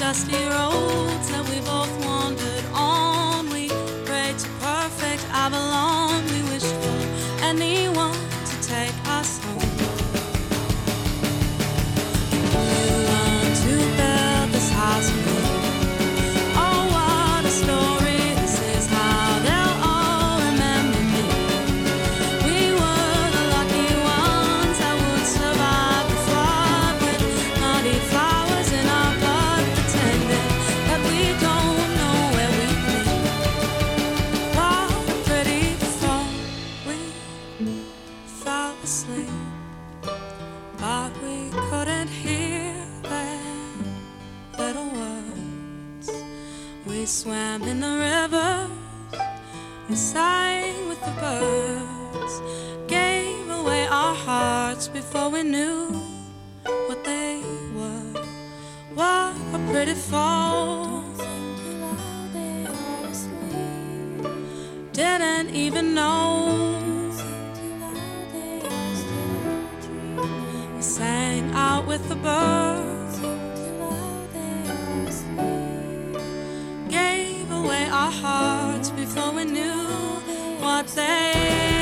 dusty roads that we both wandered on. We prayed to perfect Avalon. We wished for anyone to take us home. You want to build this house of gold. Oh, what a story. This is how they'll all remember me. We were the lucky ones that would survive the flood with muddy flowers in our blood, pretending that we don't know where we've been. What a pretty fall, we fell asleep, but we couldn't hear their little words. We swam in the rivers, we sang with the birds, gave away our hearts before we knew what they were. What a pretty fall. Didn't even know. We sang out with the birds, gave away our hearts before we knew what they